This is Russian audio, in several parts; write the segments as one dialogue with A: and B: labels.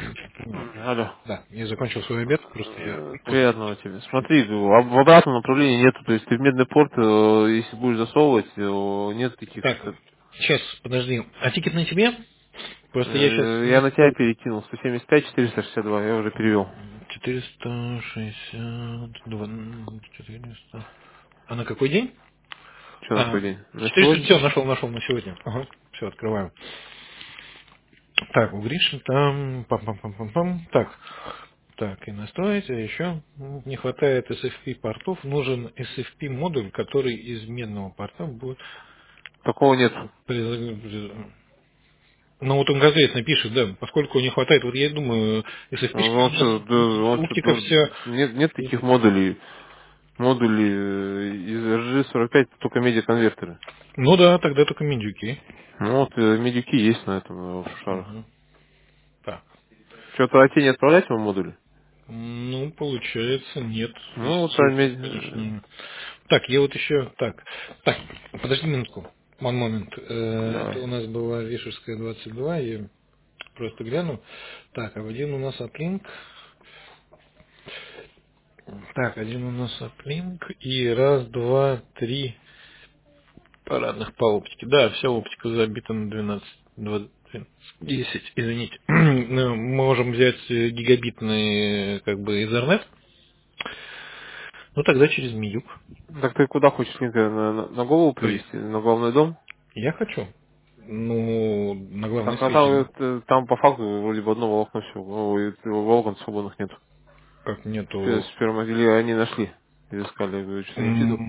A: Алло.
B: Да, я закончил свой обед, просто я вот.
A: Приятного тебе. Смотри, в обратном направлении нету, то есть ты в медный порт, если будешь засовывать, нет таких
B: Так,
A: что
B: сейчас, подожди. А тикет на тебе? Просто я сейчас
A: я
B: не
A: на тебя перекинул, 175, 462, я уже перевел.
B: 462, 400. А на какой день?
A: Что на
B: А,
A: какой день? На
B: 400,
A: сегодня?
B: все, нашел на сегодня. Ага, все, открываем. Так, у Гриши там, пам-пам-пам-пам-пам. Так, и настроить, а еще не хватает SFP портов, нужен SFP модуль, который из медного порта будет.
A: Такого нет.
B: Ну вот он конкретно пишет, да, поскольку не хватает, вот я думаю, SFP
A: Он что, да,
B: у
A: он что,
B: оптиков все.
A: нет таких модулей. Модули из RG45 только медиаконвертеры.
B: Ну да, тогда только медюки.
A: Ну вот, медики есть на этом, в шарах.
B: Угу. Так.
A: Что-то от не отправлять ему модули?
B: Ну, получается, нет.
A: Ну, вот,
B: Ссылка, конечно. Так, я вот еще. Так, подожди минутку. One момент.
A: давай.
B: Это у нас была Вишерская 22, я просто гляну. Так, а один у нас оплинк. Так, один у нас оплинк. И раз, два, три парадных по оптике. Да, вся оптика забита на 12, 20, 10, извините. Ну, мы можем взять гигабитный как бы Ethernet. Ну тогда через Миюк.
A: Так ты куда хочешь линк на голову
B: То есть
A: привести? На главный дом?
B: я хочу. Ну, на главной
A: Так, а
B: связи.
A: там, там по факту вроде бы одно волокно все. Волокон свободных нет.
B: Как нету.
A: Сперма или они нашли. Изыскали, я говорю, что не видел.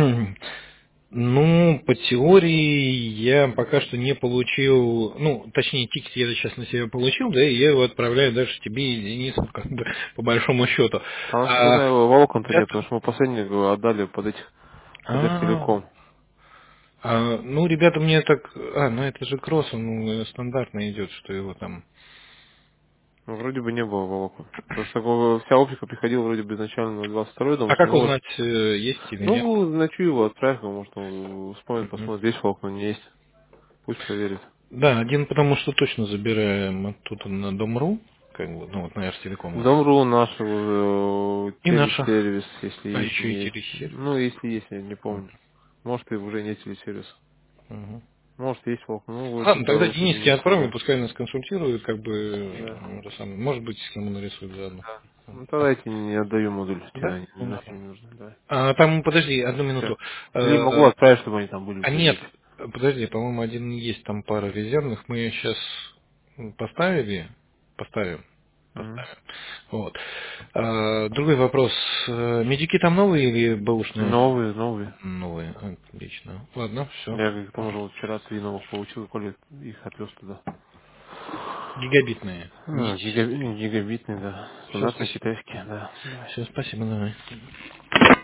B: Ну, по теории я пока что не получил, ну, точнее, тикет я сейчас на себя получил, да, и я его отправляю дальше тебе и Денису, как бы, по большому счету.
A: А насколько я
B: А,
A: знаю, волокон-то нет,
B: ребята,
A: потому что мы последний отдали под их телеком.
B: ну, ребята мне так, ну, это же кросс, он стандартно идет, что его там.
A: Ну, вроде бы не было волокон. Потому что вся оптика приходила вроде бы изначально на 22-й дом,
B: А
A: что
B: как
A: ну вот.
B: узнать, есть или нет?
A: Ну, ночью его отправь, может он вспомнит,
B: Мгм.
A: посмотрит, есть волокна, не есть. Пусть проверит.
B: Да, один потому что точно забираем оттуда на Дом.ру, как бы, ну вот на Эрстелеком.
A: Дом.ру наш уже
B: И наша.
A: телесервис, если
B: А
A: есть,
B: еще и
A: не есть.
B: телесервис.
A: Ну, если есть, я не помню. Может, и уже нет телесервиса.
B: Мгм.
A: Может, есть волк. Ну, вот
B: Ладно, тогда
A: что-то
B: Дениске
A: не
B: отправим,
A: особо.
B: пускай нас консультирует, как бы,
A: Да.
B: это самое, может быть, схему нарисует заодно.
A: Ну, тогда я тебе не отдаю модуль. Тебе
B: Да?
A: они
B: Ну,
A: нахрен
B: ладно.
A: не нужны, да.
B: А там, подожди, одну
A: Все.
B: минуту.
A: Или могу отправить, чтобы они там были у
B: А
A: тебя
B: нет,
A: где-то.
B: подожди, по-моему, один есть там пара резервных. Мы сейчас поставили, поставим,
A: Мгм.
B: поставим. Вот. Другой вопрос. Медики там новые или бэушные?
A: Новые, новые.
B: Новые. Отлично. Ладно, все.
A: Я к тому же вот вчера 3 новых получил, Коля их отвез туда.
B: Гигабитные. Нить.
A: Гигабитный, да.
B: Все,
A: Стандартный
B: спасибо.
A: китайский, да. Давай.
B: Все, спасибо, давай.